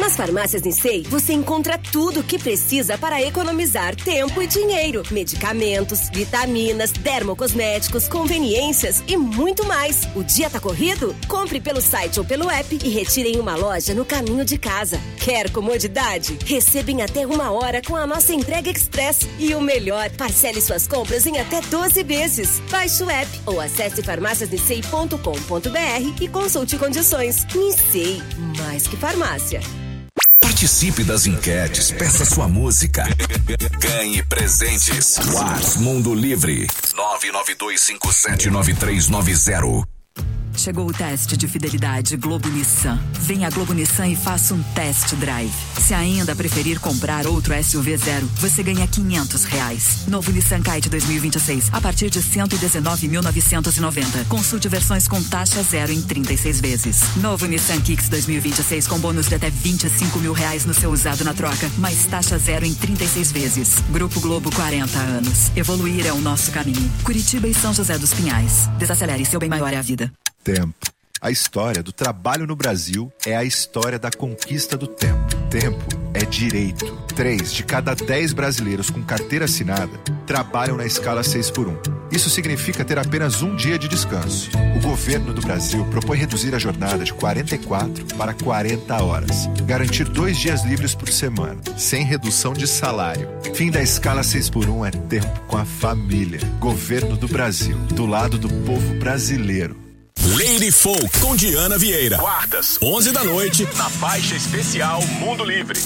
Nas farmácias Nissei, você encontra tudo o que precisa para economizar tempo e dinheiro. Medicamentos, vitaminas, dermocosméticos, conveniências e muito mais. O dia tá corrido? Compre pelo site ou pelo app e retire em uma loja no caminho de casa. Quer comodidade? Receba em até 1 hora com a nossa entrega express. E o melhor, parcele suas compras em até 12 vezes. Baixe o app ou acesse farmáciasnissei.com.br e consulte condições. Nissei, mais que farmácia. Participe das enquetes, peça sua música. Ganhe presentes. WhatsApp Mundo Livre 992579390. Chegou o teste de fidelidade Globo Nissan. Venha à Globo Nissan e faça um test drive. Se ainda preferir comprar outro SUV zero, você ganha R$500. Novo Nissan Kite 2026, a partir de 119.990. Consulte versões com taxa zero em 36 vezes. Novo Nissan Kicks 2026 com bônus de até R$25 mil no seu usado na troca, mais taxa zero em 36 vezes. Grupo Globo, 40 anos. Evoluir é o nosso caminho. Curitiba e São José dos Pinhais. Desacelere, seu bem maior é a vida. Tempo. A história do trabalho no Brasil é a história da conquista do tempo. Tempo é direito. 3 de cada 10 brasileiros com carteira assinada trabalham na escala 6x1. Isso significa ter apenas um dia de descanso. O governo do Brasil propõe reduzir a jornada de 44 para 40 horas. Garantir 2 dias livres por semana, sem redução de salário. Fim da escala 6x1 é tempo com a família. Governo do Brasil, do lado do povo brasileiro. Lady Folk com Diana Vieira. Quartas, 11 da noite, na faixa especial Mundo Livre.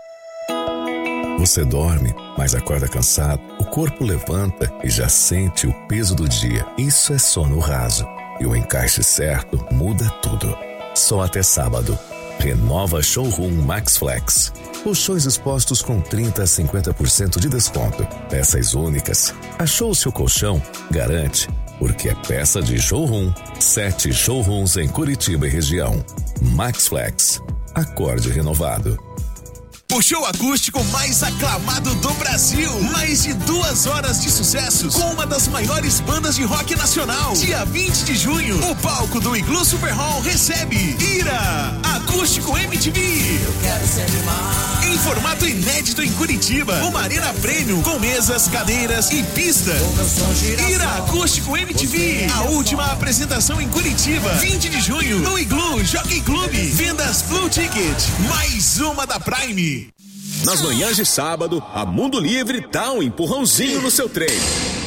Você dorme, mas acorda cansado. O corpo levanta e já sente o peso do dia. Isso é sono raso. E o encaixe certo muda tudo. Só até sábado. Renova Showroom Max Flex. Colchões expostos com 30% a 50% de desconto. Peças únicas. Achou o seu colchão? Garante. Porque é peça de showroom. 7 showrooms em Curitiba e região. Max Flex. Acorde renovado. O show acústico mais aclamado do Brasil. Mais de 2 horas de sucessos com uma das maiores bandas de rock nacional. Dia 20 de junho, o palco do Iglu Super Hall recebe Ira, Acústico MTV. Eu quero ser demais. Em formato inédito em Curitiba, uma arena premium com mesas, cadeiras e pista. Ira, Acústico MTV. A última apresentação em Curitiba, 20 de junho, no Iglu Jockey Club. Vendas Blue Ticket. Mais uma da Prime. Nas manhãs de sábado, a Mundo Livre dá um empurrãozinho no seu treino.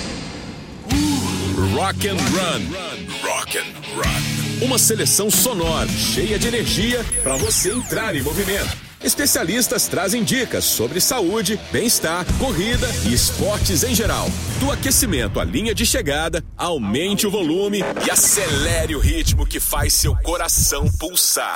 Rock and Run. Rock and Run. Uma seleção sonora, cheia de energia para você entrar em movimento. Especialistas trazem dicas sobre saúde, bem-estar, corrida e esportes em geral. Do aquecimento à linha de chegada, aumente o volume e acelere o ritmo que faz seu coração pulsar.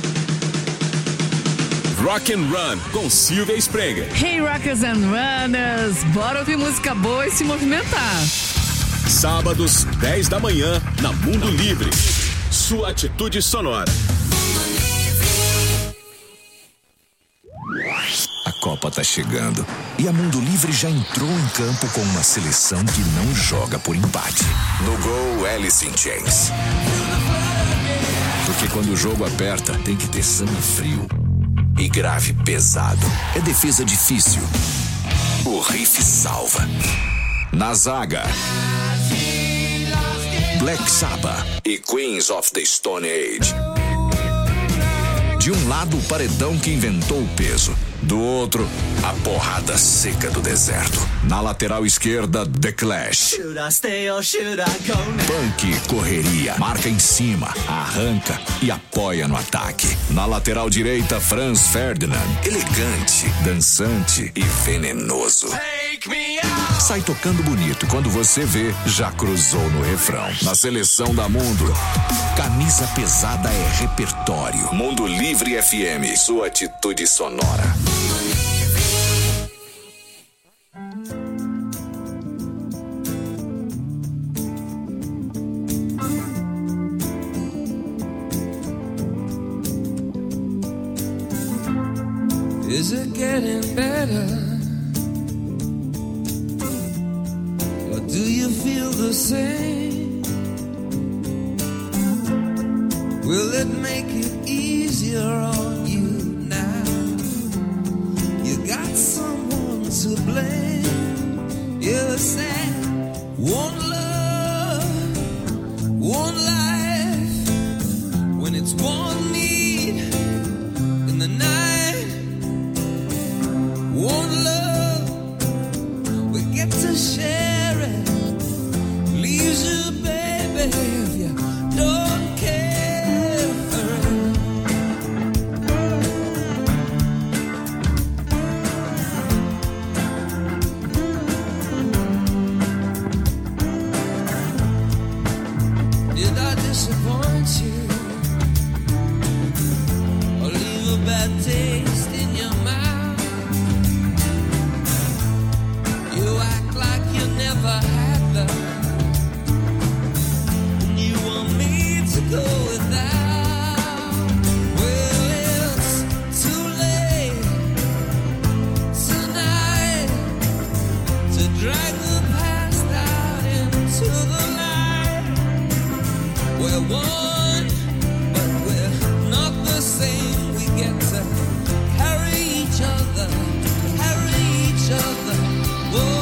Rock and Run, com Silvia Sprenger. Hey Rockers and Runners, bora ouvir música boa e se movimentar. Sábados, 10 da manhã, na Mundo Livre. Sua atitude sonora. A Copa tá chegando e a Mundo Livre já entrou em campo com uma seleção que não joga por empate. No gol, Alice in Chains. Porque quando o jogo aperta, tem que ter sangue frio e grave pesado. É defesa difícil. O riff salva. Na zaga, Black Sabbath e Queens of the Stone Age. De um lado, o paredão que inventou o peso. Do outro, a porrada seca do deserto. Na lateral esquerda, The Clash. Punk, correria, marca em cima, arranca e apoia no ataque. Na lateral direita, Franz Ferdinand. Elegante, dançante e venenoso. Sai tocando bonito e quando você vê, já cruzou no refrão. Na seleção da Mundo, camisa pesada é repertório. Mundo Livre FM, sua atitude sonora. Is it getting better? Or do you feel the same? Will it make it easier on you now? taste in your mouth. You act like you never had love, and you want me to go without. Well, it's too late tonight to drag the past out into the light. We're one, but we're not the same. We get to carry each other, carry each other. Whoa.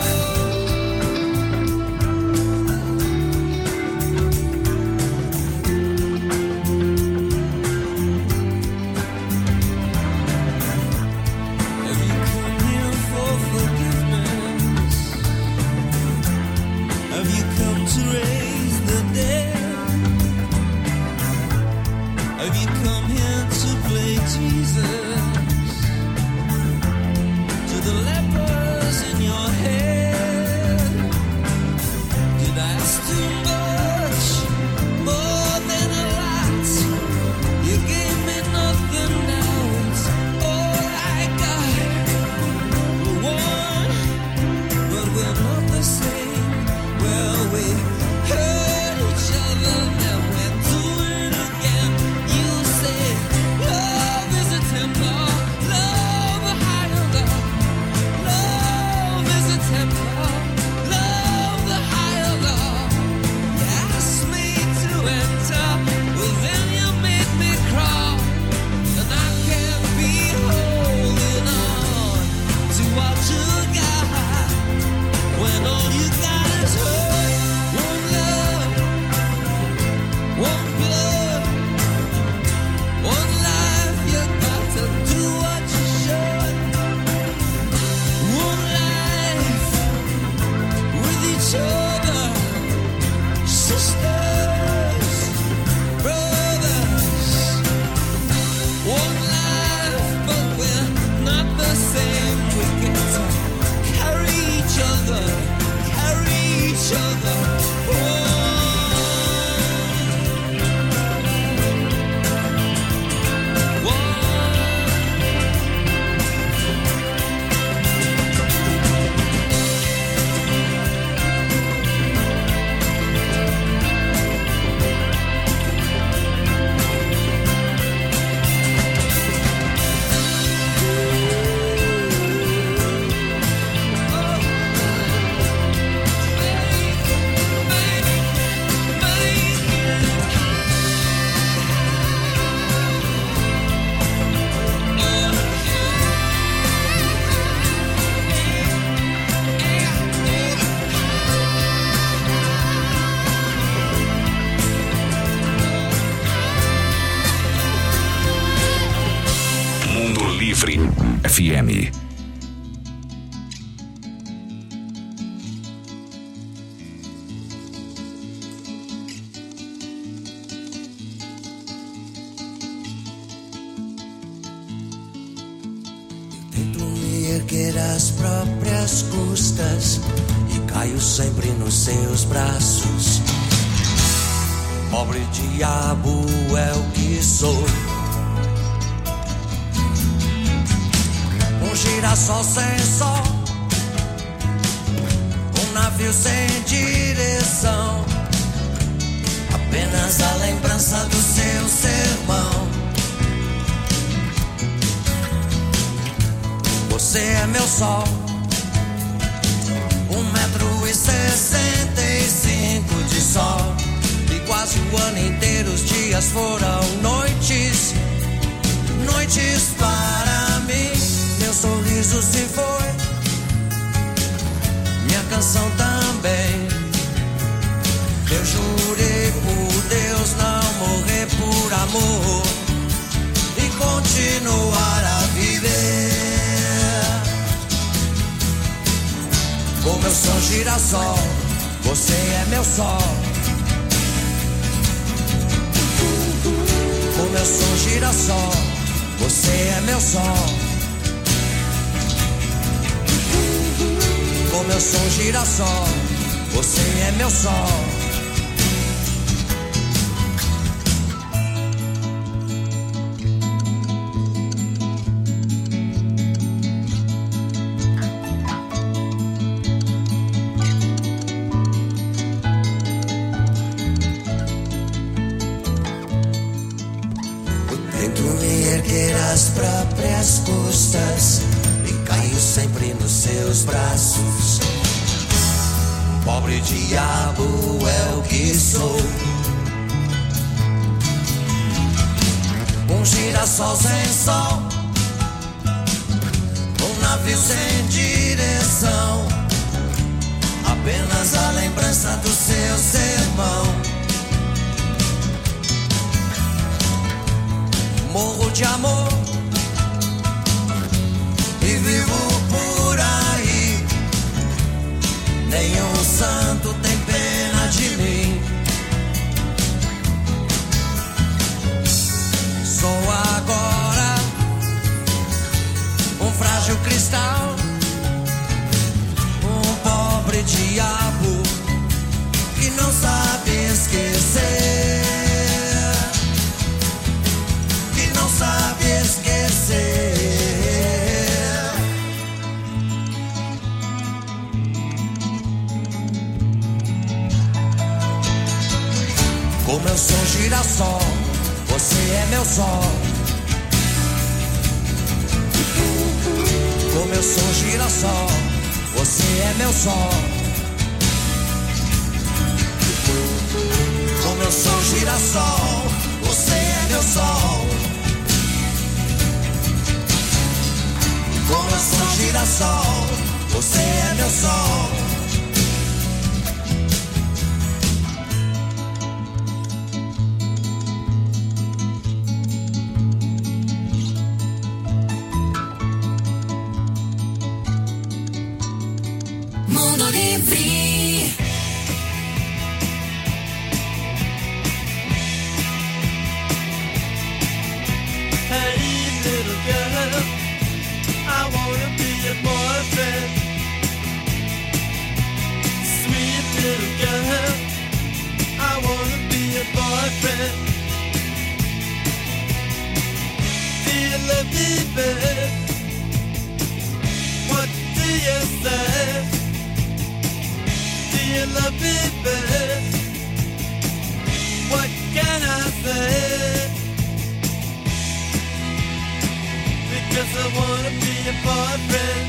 Have you come here for forgiveness? Have you come to raise the dead? Have you come here to play Jesus? To the lepers in your head? Did I ask too much? More than a lot. You gave me nothing, now it's all I got. We're one, but we're not the same. Well, we hurt each other, now we're doing it again. You say love is a temple, love a higher love. Love is a temple, love the higher love. You asked me to enter, well then you made me crawl, and I can't be holding on to what you got when all you got is hurt. One love, one blood, one life. You got to do what you should. One life with each other, sisters, brothers. One life, but we're not the same. We get to carry each other, carry each other. Mundo Livre FM. Tento me erguer às próprias custas e caio sempre nos seus braços. Pobre diabo é o que sou. Um girassol sem sol, um navio sem direção, apenas a lembrança do seu sermão. Você é meu sol, 1,65 m de sol, e quase o ano inteiro os dias foram noites, noites para mim. Meu sorriso se foi, minha canção também. Eu jurei por Deus não morrer por amor e continuar a viver. Como eu sou girassol, você é meu sol. Como eu sou girassol, você é meu sol. Como eu sou girassol, você é meu sol. Pobre diabo é o que sou. Um girassol sem sol, um navio sem direção, apenas a lembrança do seu sermão. Morro de amor e vivo por aí. Nenhum santo tem pena de mim. Sou agora um frágil cristal, um pobre diabo que não sabe esquecer, que não sabe esquecer. Como eu sou girassol, você é meu sol. Como eu sou girassol, você é meu sol. Como eu sou girassol, você é meu sol. Como eu sou girassol, você é meu sol. Mundo Livre. Hey little girl, I wanna be your boyfriend. Sweet little girl, I wanna be your boyfriend. Do you love me, babe? What do you say? Do you love me, babe? What can I say? Because I wanna be your boyfriend.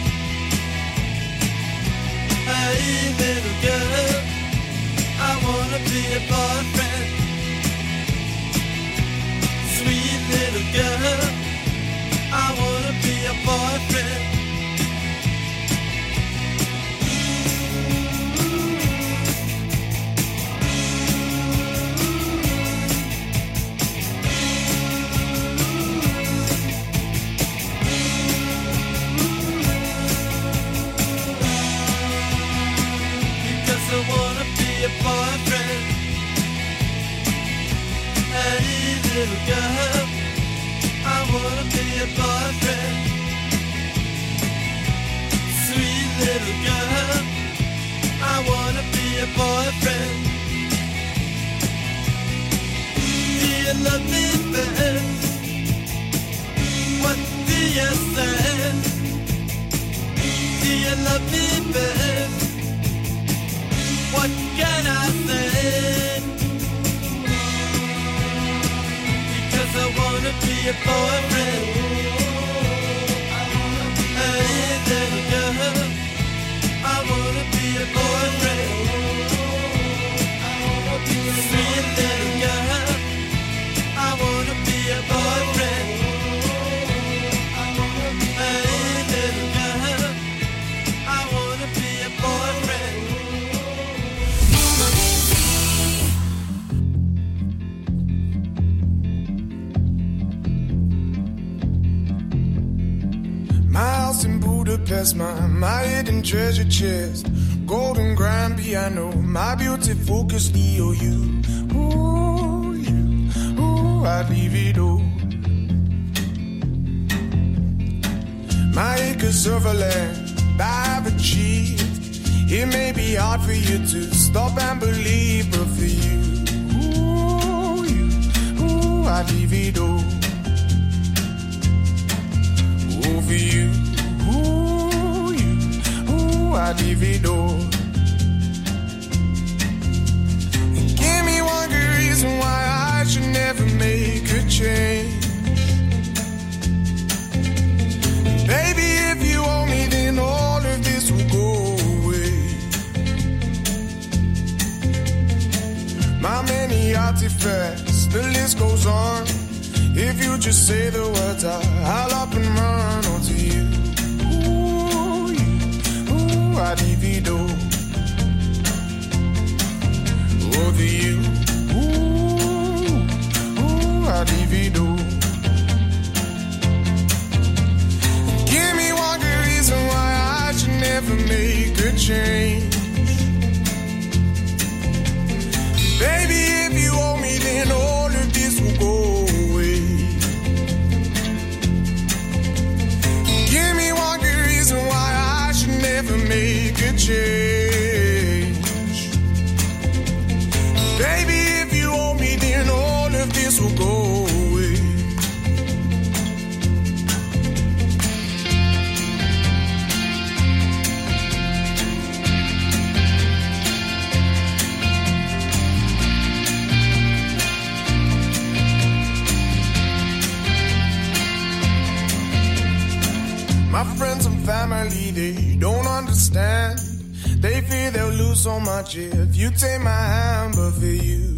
Hey little girl, I wanna be your boyfriend. Sweet little girl, I wanna be your boyfriend. I wanna be your boyfriend. Hey little girl, I wanna be your boyfriend. Sweet little girl, I wanna be your boyfriend. Do you love me, babe? What do you say? Do you love me, babe? What can I say? Because I wanna be your boyfriend. Hey little girl, I wanna be your boyfriend. Sweet little girl, I wanna be your boyfriend. Hey little girl, I wanna be your boyfriend. My house in Budapest, my hidden treasure chest, golden grand piano, my beauty focus, EOU. Ooh, you, ooh, I'd leave it all. My acres of land I've achieved. It may be hard for you to stop and believe, but for you, I'd leave it all. For you, I'd leave it all. And give me one good reason why I should never make a change. Baby, if you owe me, then all of this will go away. fancy fast, the list goes on. If you just say the words, I'll up and run onto you. Ooh, I divido. Over you. Ooh, I divido. Give me one good reason why I should never make a change. Baby, if you owe me, then all of this will go away. Give me one good reason why I should never make a change. Baby, if you owe me, then all of this will go away. My friends and family, they don't understand. They fear they'll lose so much if you take my hand, but for you,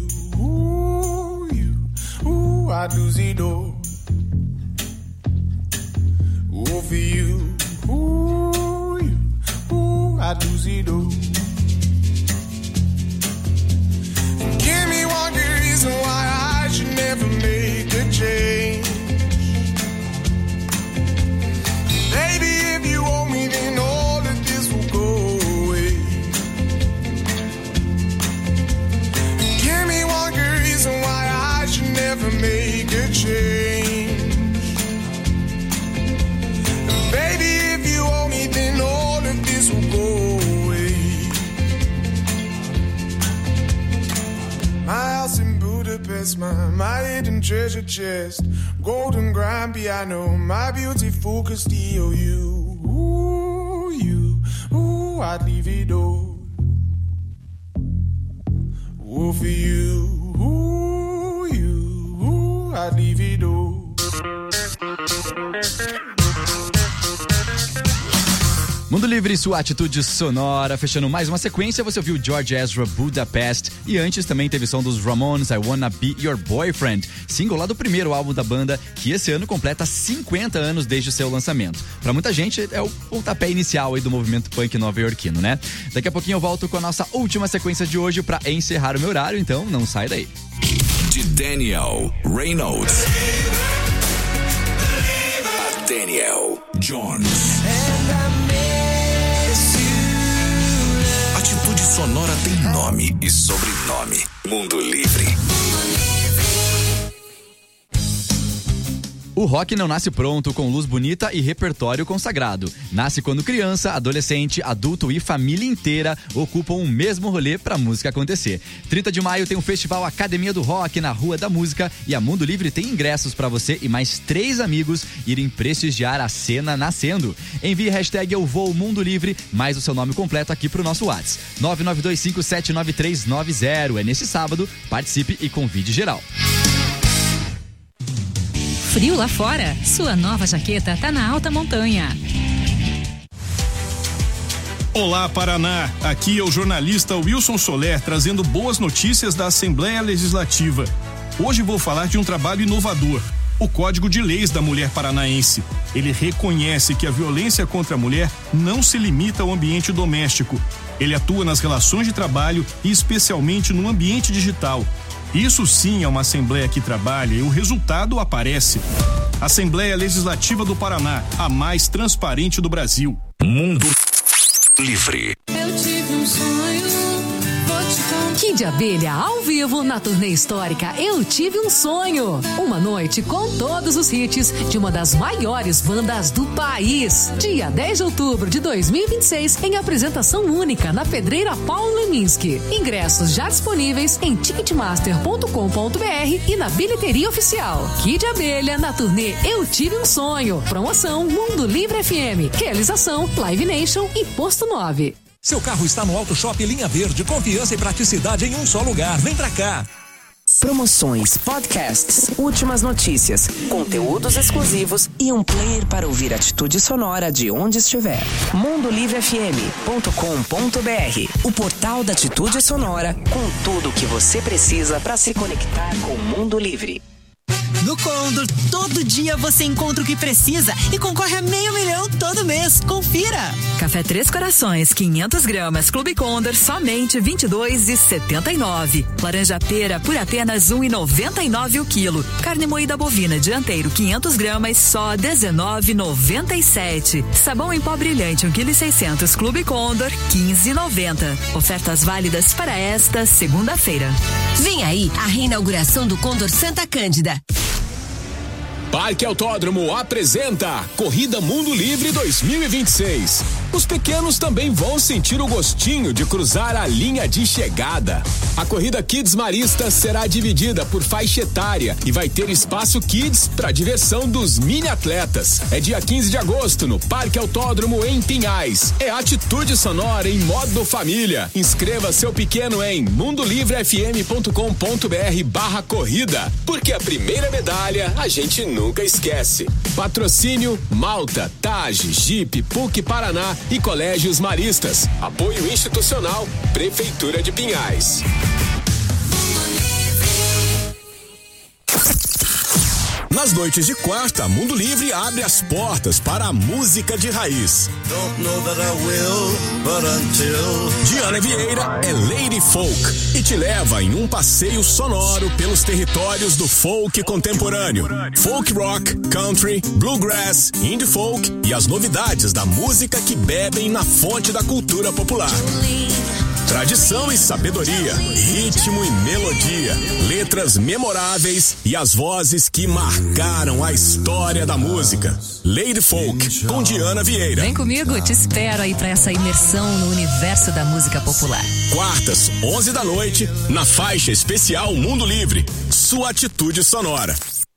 I'd lose it all. Oh, for you, I'd lose it all. Give me one good reason why I should never make a change. Baby, if you owe me, then all of this will go away. Give me one good reason why I should never make a change. Baby, if you owe me, then all of this will go away. My house in Budapest, my hidden treasure chest, golden grand piano, my beautiful Castillo. I'd leave it all. Oh, for you, I'd leave it all. Mundo Livre, sua atitude sonora. Fechando mais uma sequência, você ouviu George Ezra, Budapest. E antes também teve som dos Ramones, I Wanna Be Your Boyfriend, single lá do primeiro álbum da banda, que esse ano completa 50 anos desde o seu lançamento. Pra muita gente, é o pontapé inicial aí do movimento punk nova-iorquino, né? Daqui a pouquinho eu volto com a nossa última sequência de hoje pra encerrar o meu horário, então não sai daí. De Daniel Reynolds a Daniel Jones. Atitude sonora tem nome e sobrenome. Mundo Livre. O rock não nasce pronto, com luz bonita e repertório consagrado. Nasce quando criança, adolescente, adulto e família inteira ocupam o mesmo rolê pra música acontecer. 30 de maio tem o Festival Academia do Rock na Rua da Música e a Mundo Livre tem ingressos pra você e mais 3 amigos irem prestigiar a cena nascendo. Envie hashtag Eu Vou Mundo Livre, mais o seu nome completo aqui pro nosso WhatsApp. 992579390. É nesse sábado, participe e convide geral. Frio lá fora? Sua nova jaqueta tá na alta montanha. Olá, Paraná. Aqui é o jornalista Wilson Soler trazendo boas notícias da Assembleia Legislativa. Hoje vou falar de um trabalho inovador, o Código de Leis da Mulher Paranaense. Ele reconhece que a violência contra a mulher não se limita ao ambiente doméstico. Ele atua nas relações de trabalho e especialmente no ambiente digital. Isso sim é uma Assembleia que trabalha e o resultado aparece. Assembleia Legislativa do Paraná, a mais transparente do Brasil. Mundo Livre. Eu tive um sonho, vou te contar. Kid Abelha ao vivo na turnê histórica Eu Tive um Sonho. Uma noite com todos os hits de uma das maiores bandas do país. Dia 10 de outubro de 2026 em apresentação única na Pedreira Paulo Leminski. Ingressos já disponíveis em ticketmaster.com.br e na bilheteria oficial. Kid Abelha na turnê Eu Tive um Sonho. Promoção Mundo Livre FM. Realização Live Nation e Posto 9. Seu carro está no Auto Shop Linha Verde, confiança e praticidade em um só lugar. Vem pra cá. Promoções, podcasts, últimas notícias, conteúdos exclusivos e um player para ouvir Atitude Sonora de onde estiver. MundoLivreFM.com.br, o portal da Atitude Sonora, com tudo o que você precisa para se conectar com o mundo livre. No Condor, todo dia você encontra o que precisa e concorre a $500 000 todo mês. Confira! Café Três Corações, 500 gramas, Clube Condor, somente R$22,79. Laranja pera por apenas R$1,99 o quilo. Carne moída bovina dianteiro, 500 gramas, só R$19,97. Sabão em pó brilhante, 1,6 kg, Clube Condor, R$15,90. Ofertas válidas para esta segunda-feira. Vem aí a reinauguração do Condor Santa Cândida. Parque Autódromo apresenta Corrida Mundo Livre 2026. Os pequenos também vão sentir o gostinho de cruzar a linha de chegada. A corrida Kids Marista será dividida por faixa etária e vai ter espaço Kids para diversão dos mini atletas. É dia 15 de agosto no Parque Autódromo em Pinhais. É Atitude Sonora em modo família. Inscreva seu pequeno em mundolivrefm.com.br/corrida, porque a primeira medalha a gente nunca esquece. Patrocínio Malta, Tage, Jeep, PUC Paraná e Colégios Maristas. Apoio institucional, Prefeitura de Pinhais. Nas noites de quarta, Mundo Livre abre as portas para a música de raiz. Diana Vieira é Lady Folk e te leva em um passeio sonoro pelos territórios do folk contemporâneo. Folk rock, country, bluegrass, indie folk e as novidades da música que bebem na fonte da cultura popular. Tradição e sabedoria, ritmo e melodia, letras memoráveis e as vozes que marcaram a história da música. Lady Folk, com Diana Vieira. Vem comigo, te espero aí pra essa imersão no universo da música popular. Quartas, 11 da noite, na faixa especial Mundo Livre, sua atitude sonora.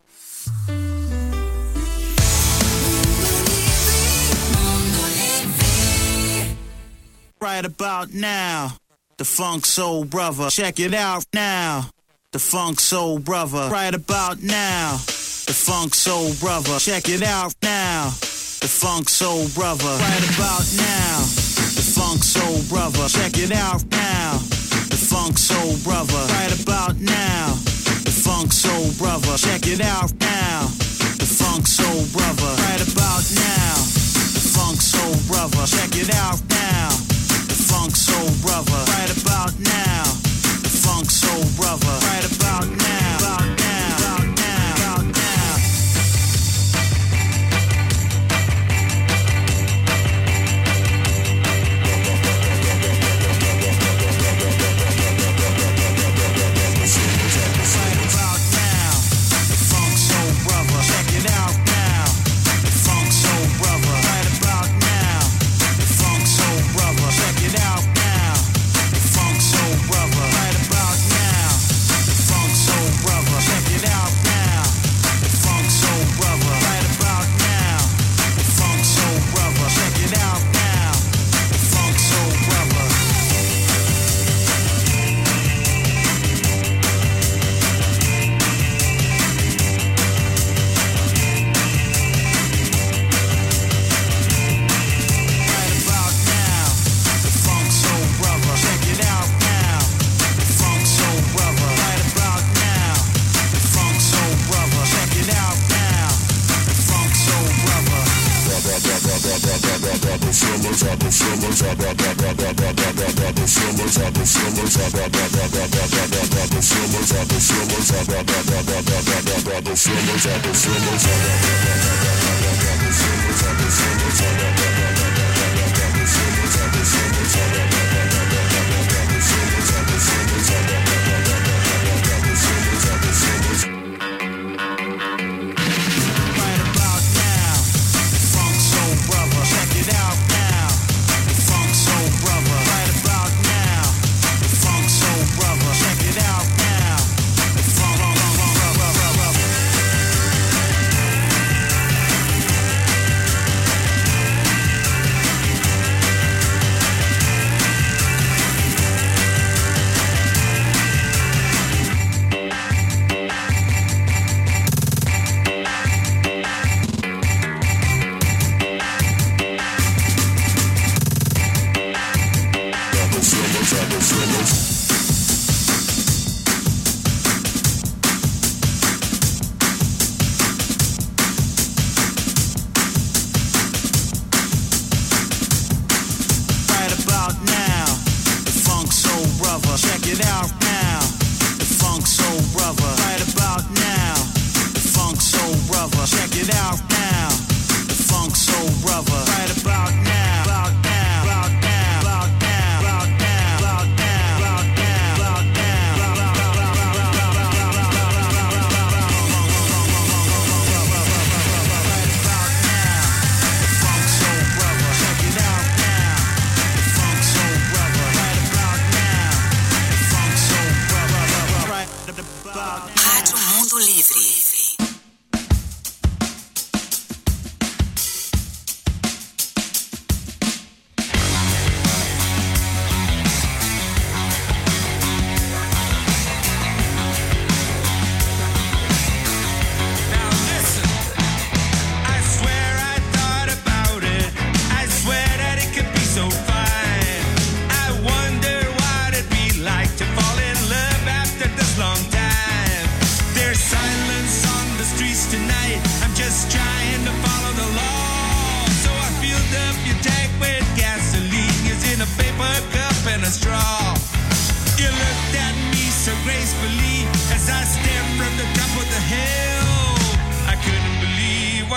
Right about now, the Funk Soul Brother. Check it out now, the Funk Soul Brother. Right about now, the Funk Soul Brother. Check it out now, the Funk Soul Brother. Right about now, the Funk Soul Brother. Check it out now, the Funk Soul Brother. Right about now, the Funk Soul Brother. Check it out now, the Funk Soul Brother. Right about now, the Funk Soul Brother. Check it out now. Funk Soul Brother, right about now. The Funk Soul Brother, right about now. About now, about now, about now. Right about now. The Funk Soul Brother, check it out now. The Funk Soul Brother, right about now. The Funk Soul Brother, check it out now. The Funk Soul Brother, right about now. The Funk Soul Brother, check it out now. The Funk Soul Brother, right about now. The Funk Soul Brother, check it out now. The Funk Soul Brother.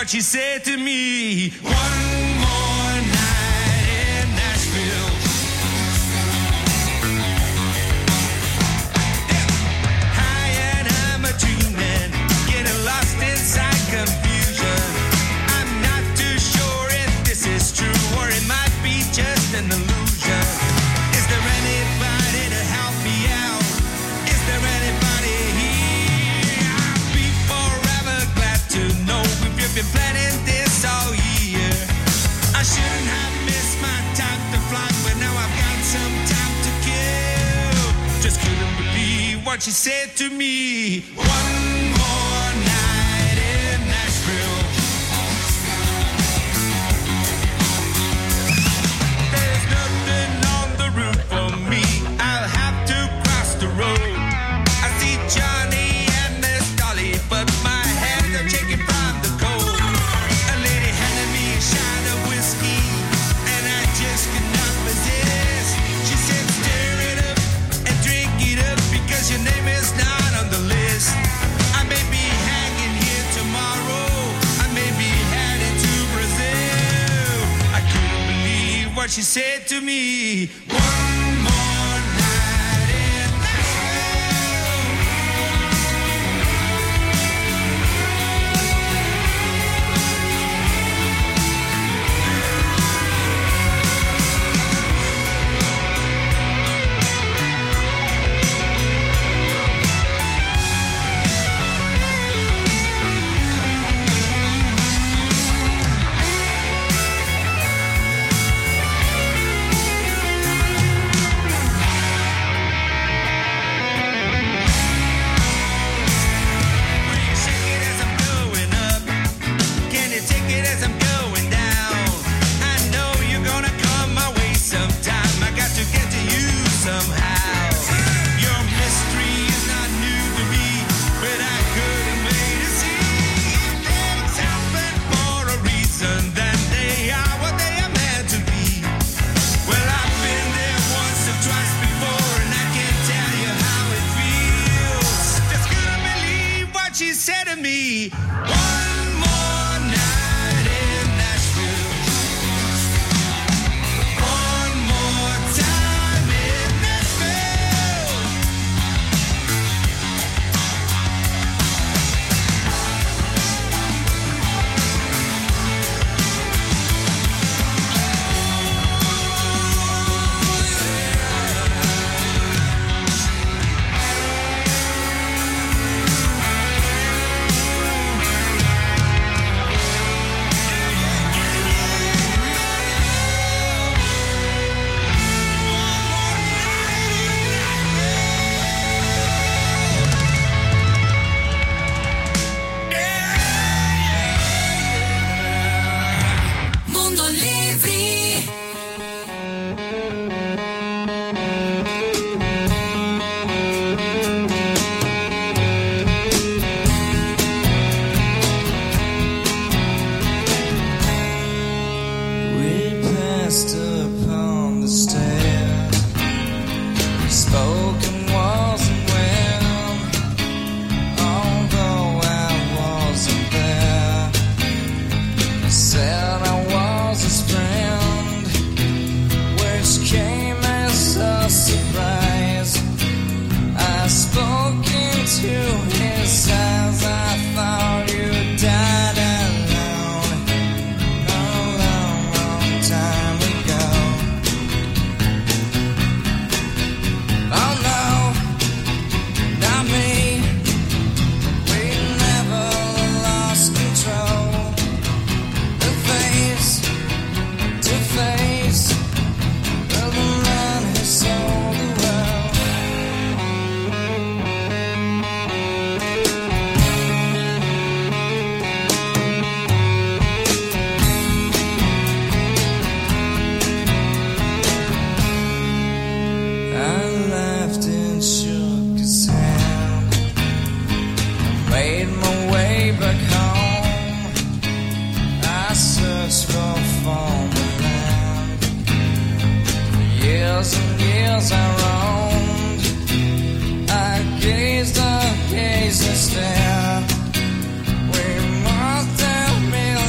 what she said to me. One more night in Nashville. High and I'm a dreaming, getting lost inside confusion. I'm not too sure if this is true or it might be just an illusion. Is there anybody to help me out? Is there anybody here? I'll be forever glad to know if you've been planning this all year. I shouldn't have missed my time to fly, but now I've got some time to kill. Just couldn't believe what she said to me. One more night in Nashville. There's nothing on the route for me. I'll have to cross the road. I see Johnny and Miss Dolly, but my hands are shaking from the cold. A lady handed me a shot of whiskey, and I just could not resist. She said, stir it up and drink it up, because your name is not on the list. I may be hanging here tomorrow. I may be headed to Brazil. I couldn't believe what she said to me. One more night in Can you take it as I'm going down? I know you're gonna come my way sometime. I got to get to you somehow. Your mystery is not new to me, but I couldn't wait to see. Things happen for a reason, then they are what they are meant to be. Well, I've been there once or twice before, and I can tell you how it feels. Just couldn't believe what she said to me. One more night in Nashville. One more time in Nashville. Mundo Livre. We passed upon the stair. Spoken wasn't well, although I wasn't there. I said I was his friend, which came as a surprise. I spoke into his eyes. I thought you died alone a long, long time ago. Oh no, not me. We never lost control. The face to face of the man who sold the world. I laughed and shook his hand. I made my way back home. I searched for former land. For years and years I roamed. I gazed and stare. We must have been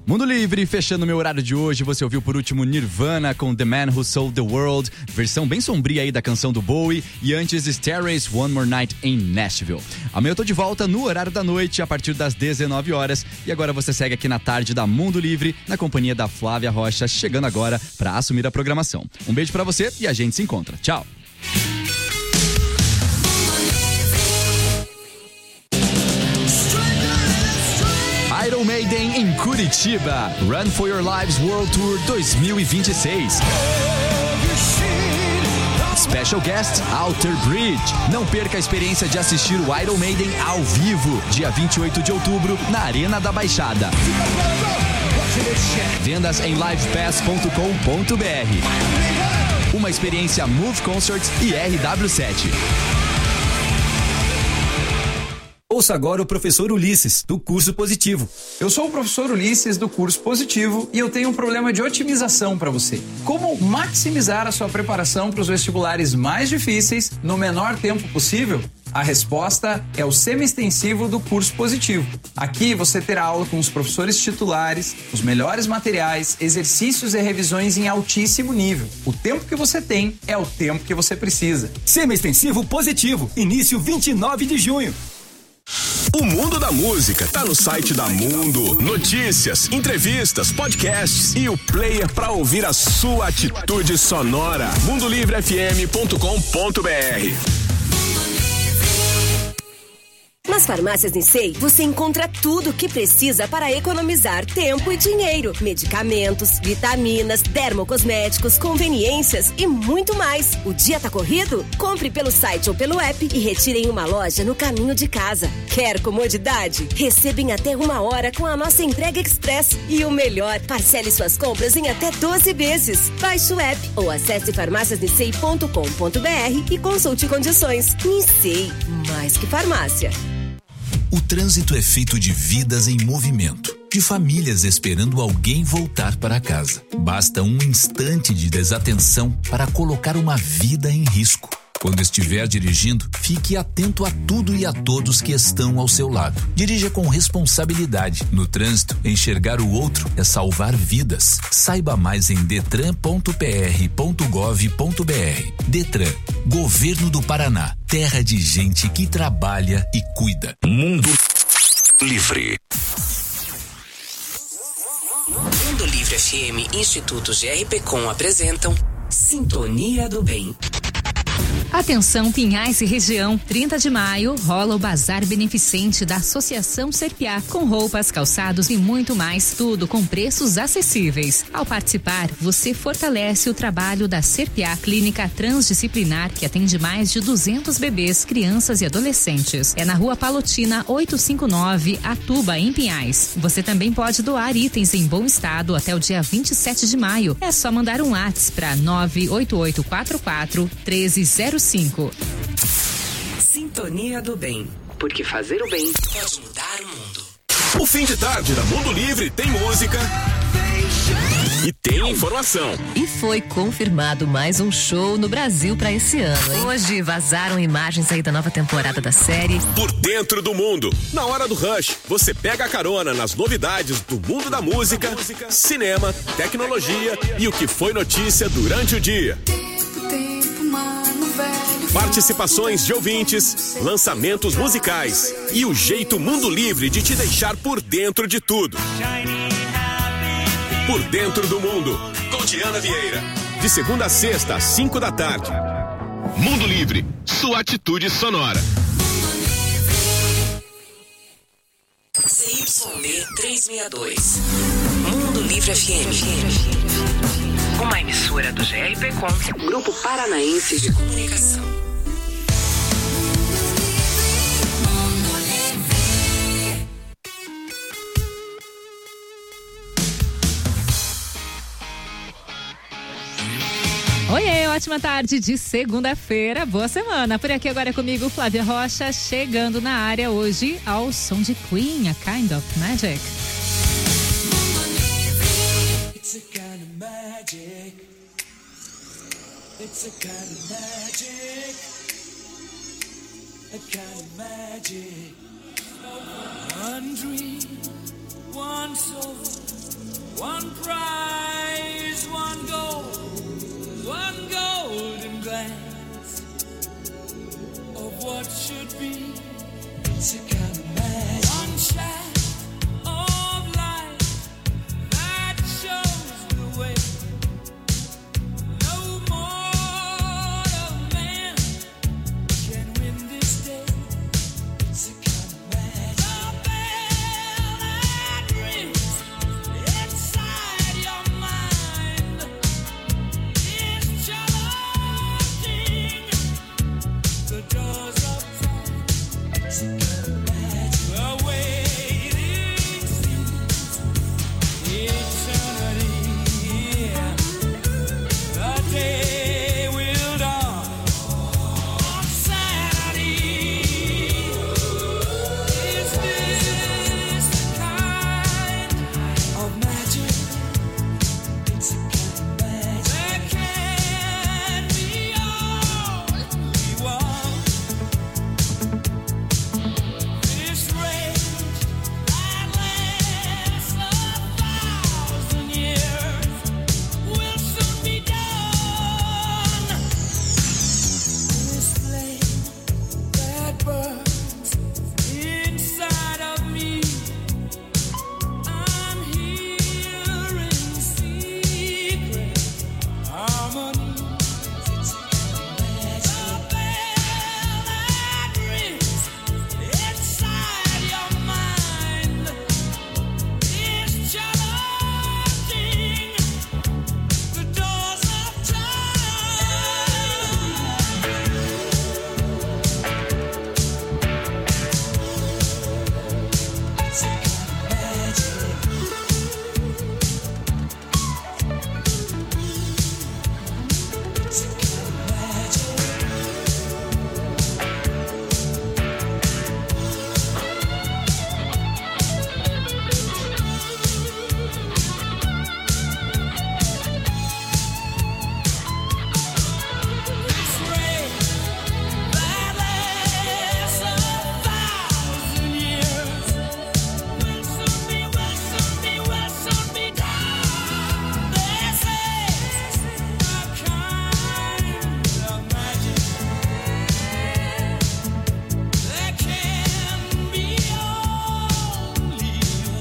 Mundo Livre, fechando meu horário de hoje, você ouviu por último Nirvana com The Man Who Sold the World, versão bem sombria aí da canção do Bowie, e antes Stairways One More Night em Nashville. Amanhã eu tô de volta no horário da noite, a partir das 19 horas, e agora você segue aqui na tarde da Mundo Livre, na companhia da Flávia Rocha, chegando agora para assumir a programação. Um beijo pra você e a gente se encontra. Tchau! Iron Maiden em Curitiba, Run for Your Lives World Tour 2026. Special Guest Outer Bridge. Não perca a experiência de assistir o Iron Maiden ao vivo, dia 28 de outubro, na Arena da Baixada. Vendas em livepass.com.br. Uma experiência Move Concerts e RW7. Ouça agora o professor Ulisses, do Curso Positivo. Eu sou o professor Ulisses, do Curso Positivo, e eu tenho um problema de otimização para você. Como maximizar a sua preparação para os vestibulares mais difíceis no menor tempo possível? A resposta é o semi-extensivo do Curso Positivo. Aqui você terá aula com os professores titulares, os melhores materiais, exercícios e revisões em altíssimo nível. O tempo que você tem é o tempo que você precisa. Semi-extensivo Positivo, início 29 de junho. O mundo da música tá no site da Mundo. Notícias, entrevistas, podcasts e o player para ouvir a sua atitude sonora. mundolivrefm.com.br. Nas farmácias Nissei, você encontra tudo o que precisa para economizar tempo e dinheiro. Medicamentos, vitaminas, dermocosméticos, conveniências e muito mais. O dia tá corrido? Compre pelo site ou pelo app e retire em uma loja no caminho de casa. Quer comodidade? Receba em até 1 hora com a nossa entrega express. E o melhor, parcele suas compras em até 12 vezes. Baixe o app ou acesse farmáciasnissei.com.br e consulte condições. Nissei, mais que farmácia. O trânsito é feito de vidas em movimento, de famílias esperando alguém voltar para casa. Basta um instante de desatenção para colocar uma vida em risco. Quando estiver dirigindo, fique atento a tudo e a todos que estão ao seu lado. Dirija com responsabilidade. No trânsito, enxergar o outro é salvar vidas. Saiba mais em detran.pr.gov.br. Detran, Governo do Paraná. Terra de gente que trabalha e cuida. Mundo Livre. Mundo Livre FM, Instituto GRPcom apresentam Sintonia do Bem. Atenção Pinhais e região, 30 de maio rola o Bazar Beneficente da Associação Serpiá, com roupas, calçados e muito mais, tudo com preços acessíveis. Ao participar, você fortalece o trabalho da Serpiá Clínica Transdisciplinar, que atende mais de 200 bebês, crianças e adolescentes. É na Rua Palotina 859, Atuba, em Pinhais. Você também pode doar itens em bom estado até o dia 27 de maio. É só mandar um WhatsApp para 98844-1305. Sintonia do Bem, porque fazer o bem pode mudar o mundo. O fim de tarde da Mundo Livre tem música e tem informação. E foi confirmado mais um show no Brasil pra esse ano, hein? Hoje vazaram imagens aí da nova temporada da série Por Dentro do Mundo. Na hora do rush, você pega a carona nas novidades do mundo da música, cinema, tecnologia e o que foi notícia durante o dia. Participações de ouvintes, lançamentos musicais e o jeito Mundo Livre de te deixar por dentro de tudo. Por Dentro do Mundo, com Diana Vieira. De segunda a sexta, às 5 da tarde. Mundo Livre, sua atitude sonora. CYB 362. Mundo Livre FM. Uma emissora do GRPcom, Grupo Paranaense de Comunicação. Oiê, ótima tarde de segunda-feira, boa semana. Por aqui agora comigo, Flávia Rocha, chegando na área hoje ao som de Queen, A Kind of Magic. It's a kind of magic. It's a kind of magic. A kind of magic. One dream, one soul. one prize, one golden glance of what should be. It's a kind of magic. One shot of light that shows the way. No mortal man can win this day. It's a kind of magic. The bell that rings inside your mind is challenging the doors of time. It's a kind of magic. The waiting seems eternity. The day will dawn on Saturday. Is this the kind of magic? It's a kind of magic. There can be only one. This rage that lasts 1,000 years will soon be done. This flame that burns inside of me, I'm hearing secret harmonies. It's a kind of magic. The bell that rings inside your mind is challenging the doors of time. It's a kind of magic. It's a kind of magic. This rain that lasts 1,000 years will soon be done. This is a kind of magic. There can be only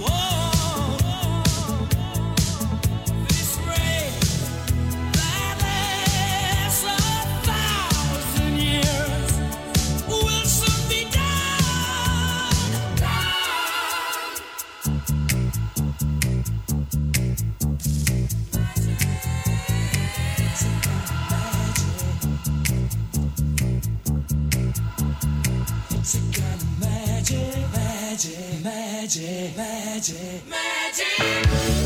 one. This rain that lasts 1,000 years will soon be done. It's a kind of magic, magic, magic, magic, magic.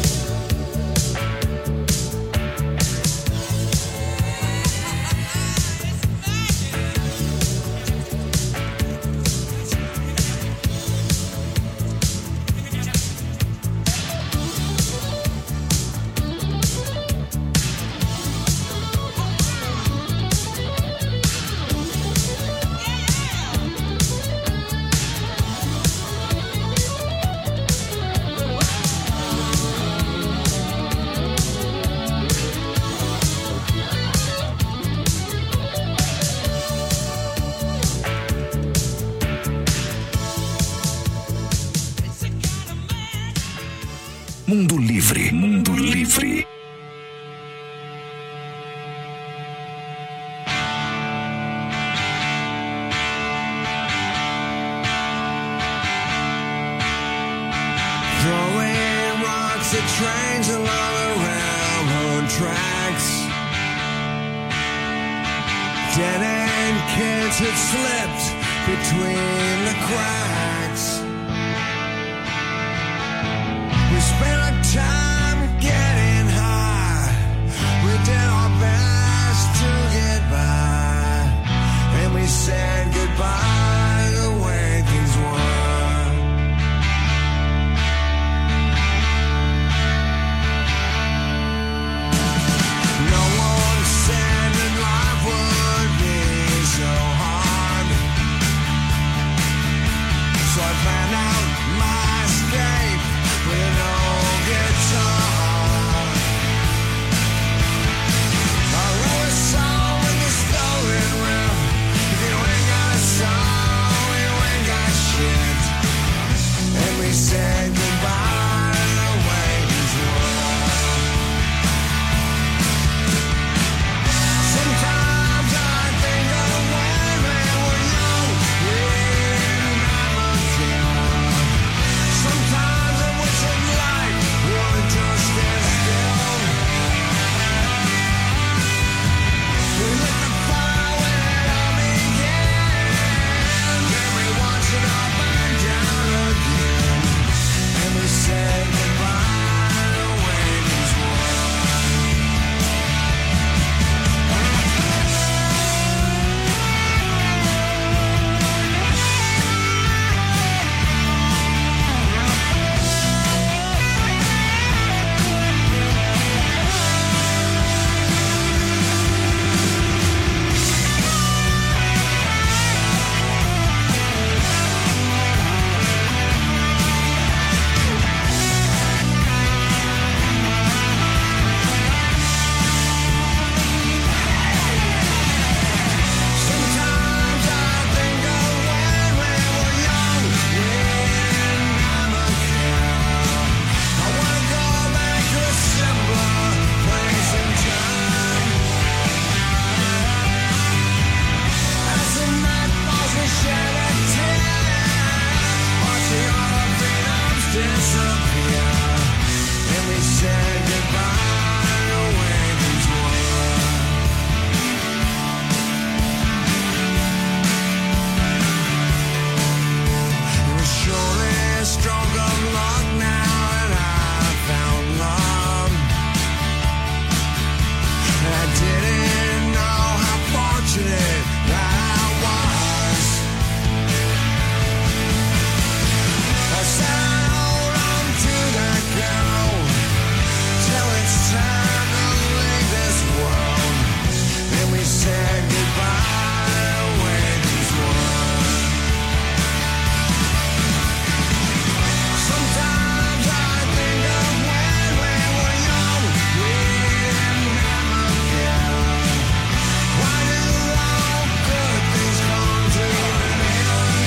Mundo Livre, Mundo Livre. Throwing rocks at trains along the railroad tracks. Dead-end kids had slipped between the cracks. We spent our time getting high. We did our best to get by. And we said goodbye the way things were. No one said that life would be so hard. So I disappear. And we said goodbye to where things were. It was surely a stroke of luck now that I found love. And I didn't know how fortunate that I was. I said I'd hold on to that girl till it's time to leave this world. Then we said goodbye to where things were. Sometimes I think of when we were young, we didn't never care. Why do all good things come to an end?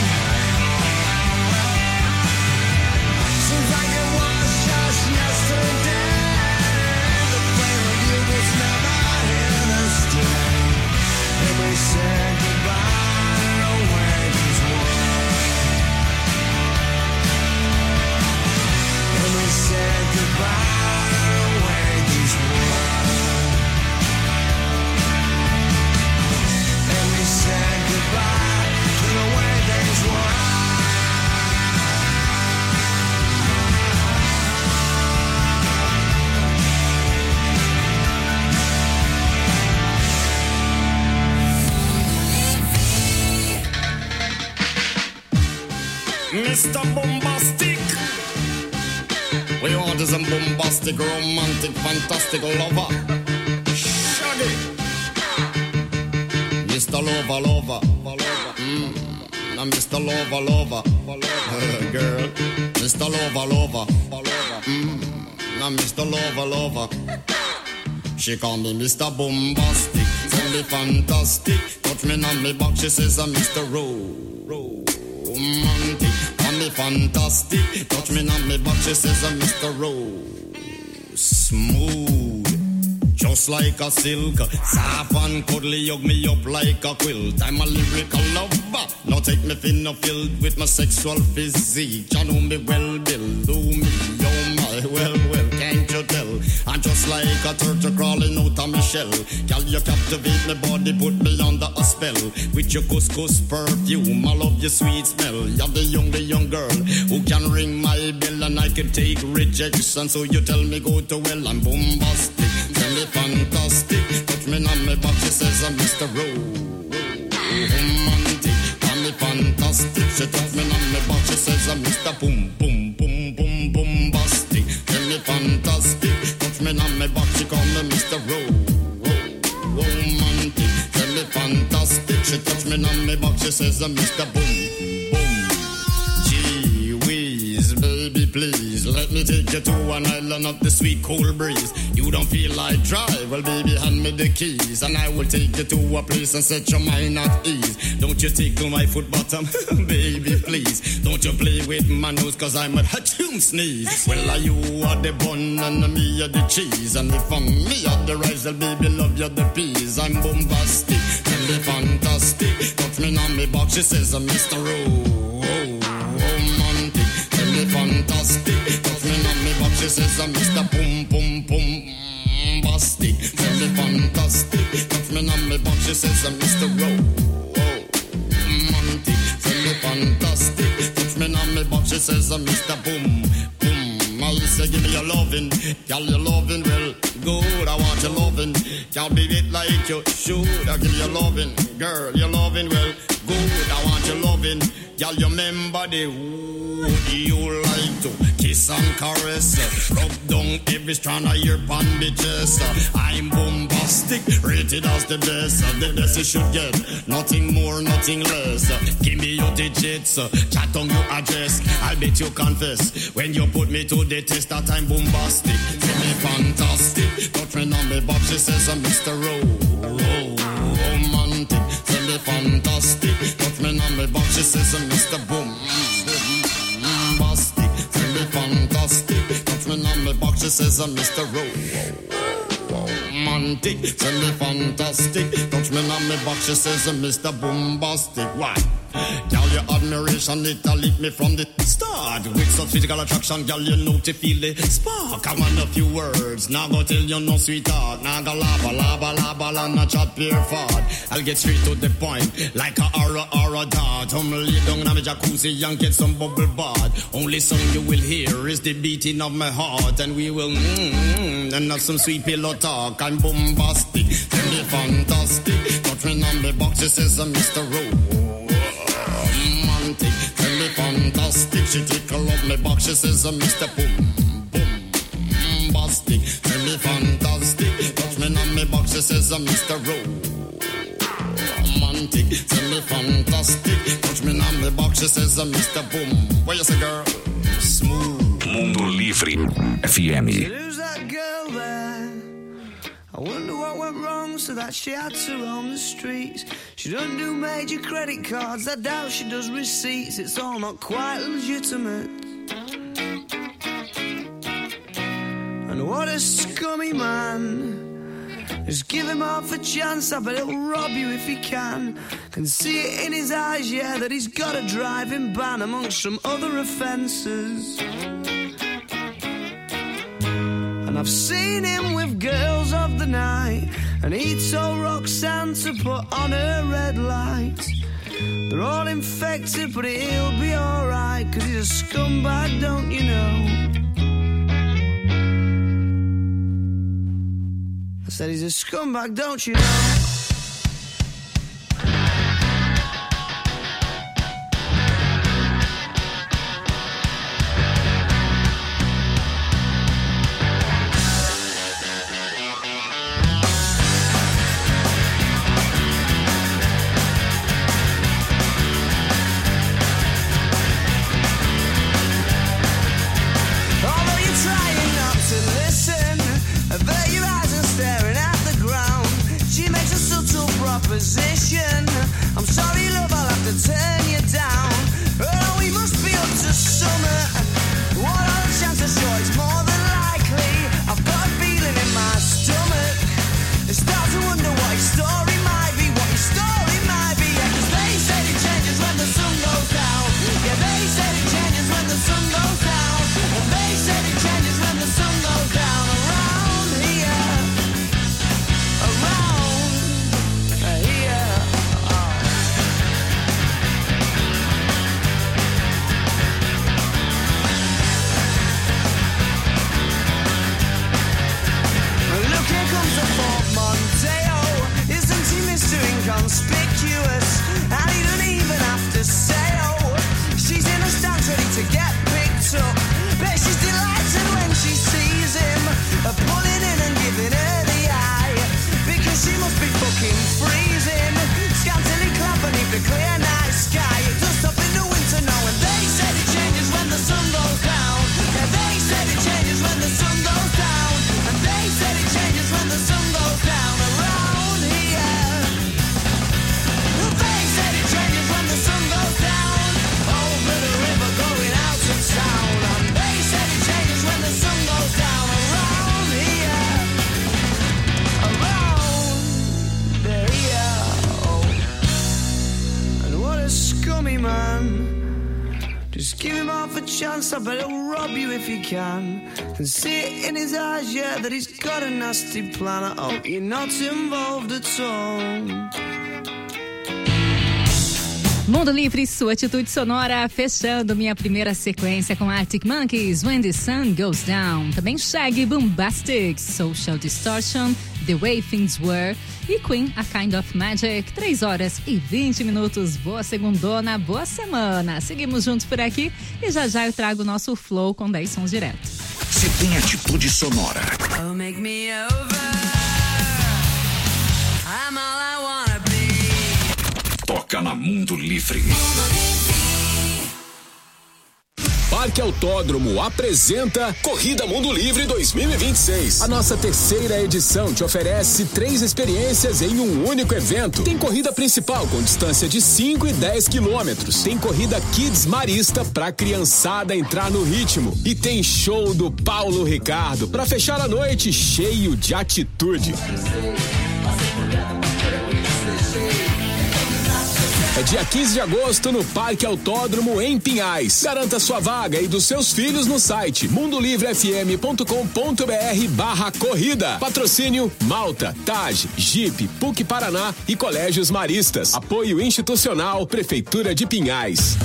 Seems like it was just yesterday. The flame of you was never here to stay. And we said goodbye to where things were. And we said goodbye to where things were. And we said goodbye to the way things were. Mr. Bombastic, we want is a bombastic, romantic, fantastic lover. Shaggy, Mr. Lover. Now Mr. Lover. Girl, Mr. Lover. Now Mr. Lover. She call me Mr. Bombastic, tell me fantastic. Touch me on me back, she says I'm Mr. Romantic. Call me fantastic, touch me on me back, she says I'm Mr. Smooth, just like a silk. Soft and cuddly, hug me up like a quilt. I'm a lyrical lover, now take me thin or filled with my sexual physique. You know me well, Bill, do me, oh my, well, can't you tell? I'm just like a turtle crawling out of my shell. Girl, you captivate my body, put me under a spell. With your couscous perfume, I love your sweet smell. You're the young girl who can ring my bell, and I can take rejection. So you tell me go to well, I'm bombastic, tell me fantastic. Touch me on my back, she says I'm Mr. Romantic. Tell me fantastic, she touch me on my back, she says I'm Mr. Bombastic. Tell me fantastic, touch me on my back, she call me Mr. Romantic. Tell me fantastic, she touch me on my back, she says I'm Mr. Gee whiz, baby please, let me take you to an island of the sweet cool breeze. You don't feel like drive, well baby hand me the keys, and I will take you to a place and set your mind at ease. Don't you tickle my foot bottom, baby please. Don't you play with my nose, cause I'm a hatchoon sneeze. Well you are the bun and me are the cheese, and if I'm me are the rice, well baby love you the peas. I'm bombastic, tell me fantastic. Touch me on me box, she says I'm Mr. Romantic. Tell me fantastic, touch me on me box, she says I'm Mr. Bombastic. Tell me fantastic, touch me on me box, she says I'm Mr. Romantic. Tell me fantastic, touch me on me box, she says I'm Mr. Boom. I say give me your lovin', girl, your lovin' well good. I want your lovin', can't beat it like you should. I give you your lovin', girl, your lovin' well good. I want your lovin', girl, you remember the wood you like to kiss and caress, rub down every strand of your bandages. I'm bombastic, rated as the best you should get, nothing more, nothing less. Give me your digits, chat on your address, I'll bet you confess when you put me to the test that I'm bombastic. Tell me fantastic, touch me on me box, she says I'm Mr. Romantic. Tell me fantastic, touch me on me box, she says I'm Mr. Bombastic. Tell me fantastic, touch me on me box, she says I'm Mr. Romantic. Tell me fantastic, touch me on me box, she says I'm Mr. Bombastic. Why? Girl, your admiration, it lit me from the start. With such physical attraction, girl, you know to feel the spark. I want a few words, now go tell you no sweetheart. Now go laba, not chat pure fart. I'll get straight to the point, like a aura dart. Lay down in my jacuzzi and get some bubble bath. Only song you will hear is the beating of my heart. And we will and have some sweet pillow talk. I'm bombastic, tell me fantastic. Touch me on the box, it says Mr. Romantic. Tell me fantastic, she tickle up my box, she says Mr. Bombastic. Tell me fantastic, touch me on my box, she says Mr. Romantic. Tell me fantastic, touch me on my box, she says Mr. Boom. What you say, girl? Smooth. Mundo Livre FM. Who's that girl there? I wonder what went wrong so that she had to roam the streets. She don't do major credit cards, I doubt she does receipts. It's all not quite legitimate. And what a scummy man. Just give him half a chance, I bet he'll rob you if he can. Can see it in his eyes, yeah, that he's got a driving ban amongst some other offences. And I've seen him with girls of the night, and he told Roxanne to put on her red light. They're all infected, but he'll be alright, 'cause he's a scumbag, don't you know? I said he's a scumbag, don't you know? I'm sorry, love, I'll have to turn you down. Oh, we must be up to summer. What are the chances? Sure, it's more than likely. I've got a feeling in my stomach. I start to wonder what his story might be, what his story might be. Yeah, 'cause they said it changes when the sun goes down. Yeah, they said it changes when the sun goes down. And they said it changes when the sun goes down. Around here, around here. Inconspicuous, and he don't even have to say oh. She's in a stance ready to get picked up, but she's delighted when she sees him, pulling in and giving her the eye, because she must be fucking freezing, scantily clad beneath the clear night sky. It does stop in the winter now, and they said it changes when the sun goes down. Yeah, they said it changes when the sun goes down, and they said it changes when the sun goes down. Around here, they said it changes when the sun goes down, over the river going out of town. And they said it changes when the sun goes down. Around here, oh. And what a scummy man. Just give him half a chance, I bet he'll rob you if he can. And see it in his eyes, yeah, that he's got a nasty plan. I hope you're not involved at all. Mundo Livre, sua atitude sonora, fechando minha primeira sequência com Arctic Monkeys, When the Sun Goes Down. Também Shaggy, Bombastic, Social Distortion, The Way Things Were e Queen, A Kind of Magic. 3 horas e 20 minutos. Boa segundona, boa semana. Seguimos juntos por aqui e já eu trago o nosso Flow com 10 sons direto. Se tem atitude sonora. Oh, make me over. I'm all I wanna be. Toca na Mundo Livre. Parque Autódromo apresenta Corrida Mundo Livre 2026. A nossa terceira edição te oferece 3 experiências em um único evento. Tem corrida principal com distância de 5 e 10 quilômetros. Tem corrida Kids Marista pra criançada entrar no ritmo. E tem show do Paulo Ricardo pra fechar a noite cheio de atitude. é dia 15 de agosto no Parque Autódromo em Pinhais. Garanta sua vaga e dos seus filhos no site mundolivrefm.com.br/corrida. Patrocínio Malta, TAG, Jeep, PUC Paraná e Colégios Maristas. Apoio institucional Prefeitura de Pinhais.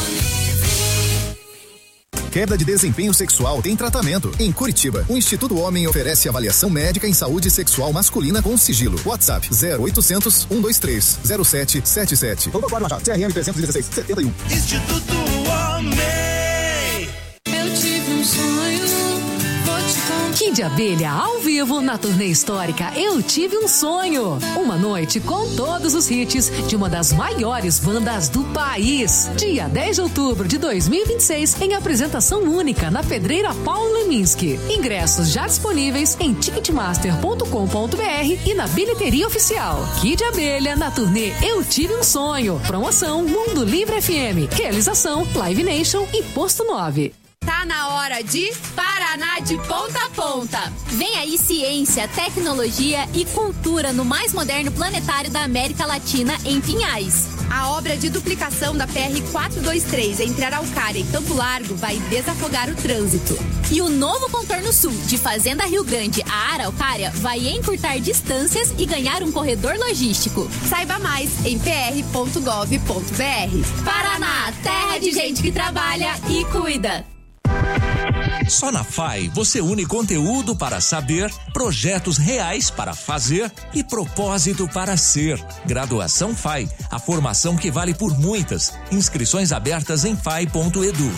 Queda de desempenho sexual tem tratamento. Em Curitiba, o Instituto Homem oferece avaliação médica em saúde sexual masculina com sigilo. WhatsApp 0800 123 0777. Doutor Cláudio Machado, CRM 316 71. Instituto Homem. Eu tive um sonho, vou te contar. Kid Abelha ao vivo na turnê histórica Eu Tive um Sonho. Uma noite com todos os hits de uma das maiores bandas do país. Dia 10 de outubro de 2026 em apresentação única na Pedreira Paulo Leminski. Ingressos já disponíveis em ticketmaster.com.br e na bilheteria oficial. Kid Abelha na turnê Eu Tive um Sonho. Promoção Mundo Livre FM. Realização Live Nation e Posto 9. Tá na hora de Paraná de ponta a ponta. Vem aí ciência, tecnologia e cultura no mais moderno planetário da América Latina em Pinhais. A obra de duplicação da PR-423 entre Araucária e Campo Largo vai desafogar o trânsito. E o novo contorno sul de Fazenda Rio Grande a Araucária vai encurtar distâncias e ganhar um corredor logístico. Saiba mais em pr.gov.br. Paraná, terra de gente que trabalha e cuida. Só na FAI você une conteúdo para saber, projetos reais para fazer e propósito para ser. Graduação FAI, a formação que vale por muitas. Inscrições abertas em fai.edu.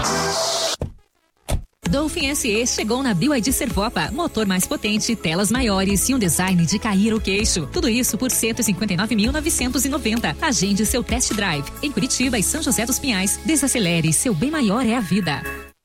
Dolphin SE chegou na BYD Servopa. Motor mais potente, telas maiores e um design de cair o queixo. Tudo isso por R$ 159.990. Agende seu test drive. Em Curitiba e São José dos Pinhais. Desacelere, seu bem maior é a vida.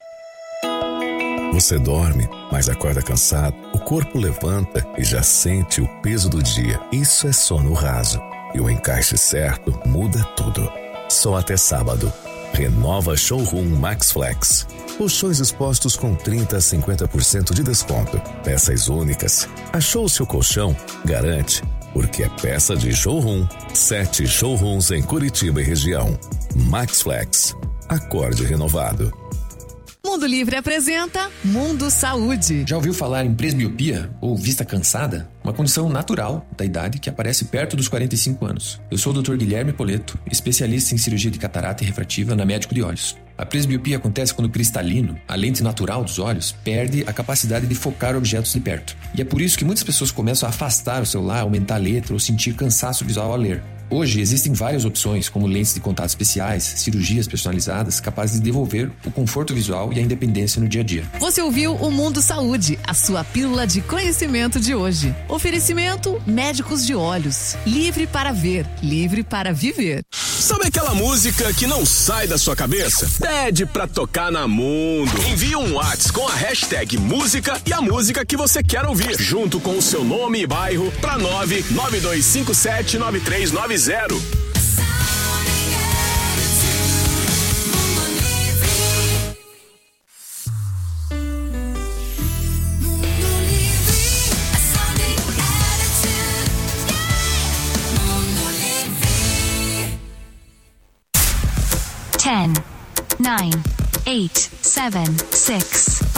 Você dorme, mas acorda cansado. O corpo levanta e já sente o peso do dia. Isso é sono raso. E o encaixe certo muda tudo. Só até sábado. Renova Showroom Max Flex. Colchões expostos com 30% a 50% de desconto. Peças únicas. Achou o seu colchão? Garante. Porque é peça de showroom. 7 showrooms em Curitiba e região. Max Flex. Acorde renovado. Mundo Livre apresenta Mundo Saúde. Já ouviu falar em presbiopia ou vista cansada? Uma condição natural da idade que aparece perto dos 45 anos. Eu sou o Dr. Guilherme Poleto, especialista em cirurgia de catarata e refrativa na Médico de Olhos. A presbiopia acontece quando o cristalino, a lente natural dos olhos, perde a capacidade de focar objetos de perto. E é por isso que muitas pessoas começam a afastar o celular, aumentar a letra ou sentir cansaço visual ao ler. Hoje existem várias opções, como lentes de contato especiais, cirurgias personalizadas, capazes de devolver o conforto visual e a independência no dia a dia. Você ouviu o Mundo Saúde, a sua pílula de conhecimento de hoje. Oferecimento Médicos de Olhos. Livre para ver, livre para viver. Sabe aquela música que não sai da sua cabeça? Pede pra tocar na Mundo. Envie um WhatsApp com a hashtag música e a música que você quer ouvir, junto com o seu nome e bairro, pra 992579390. 10, 9, 8, 7, 6